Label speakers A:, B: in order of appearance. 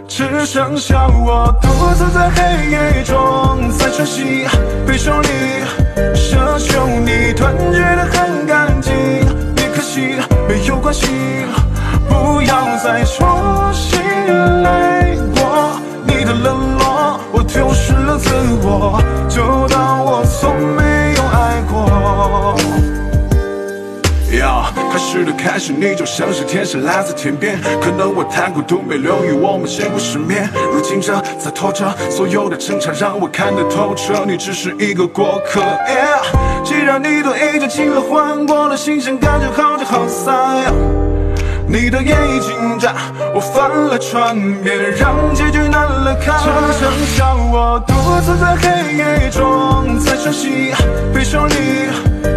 A: 只剩下我独自在黑夜中在喘息，悲伤里奢求你团结得很干净，别可惜，没有关系，不要再重新来过。你的冷落，我丢失了自我，就当我从没有爱过。开始的开始，你就像是天使来自天边。可能我太孤独，没留意我们见过世面。如今这洒脱着，所有的争吵让我看得透彻，你只是一个过客。既然你都已经进了换过了，新鲜感就好就好散。你的眼已经眨，我翻了船，别让结局难了看。只剩下我独自在黑夜中在喘息，悲伤里